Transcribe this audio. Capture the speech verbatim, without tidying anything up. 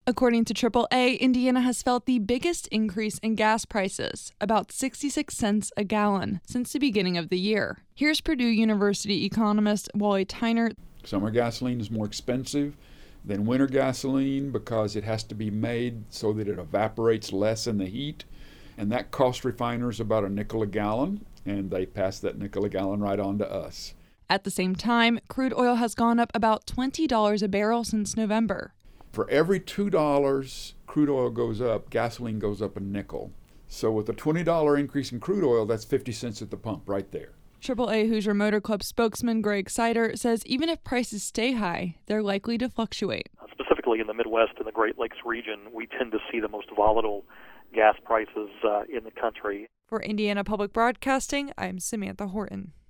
According to triple A, Indiana has felt the biggest increase in gas prices, about sixty-six cents a gallon, since the beginning of the year. Here's Purdue University economist Wally Tyner. Summer gasoline is more expensive than winter gasoline because it has to be made so that it evaporates less in the heat, and that costs refiners about a nickel a gallon, and they pass that nickel a gallon right on to us. At the same time, crude oil has gone up about twenty dollars a barrel since November. For every two dollars crude oil goes up, gasoline goes up a nickel. So with a twenty dollars increase in crude oil, that's fifty cents at the pump right there. triple A Hoosier Motor Club spokesman Greg Sider says even if prices stay high, they're likely to fluctuate. Specifically in the Midwest and the Great Lakes region, we tend to see the most volatile gas prices uh, in the country. For Indiana Public Broadcasting, I'm Samantha Horton.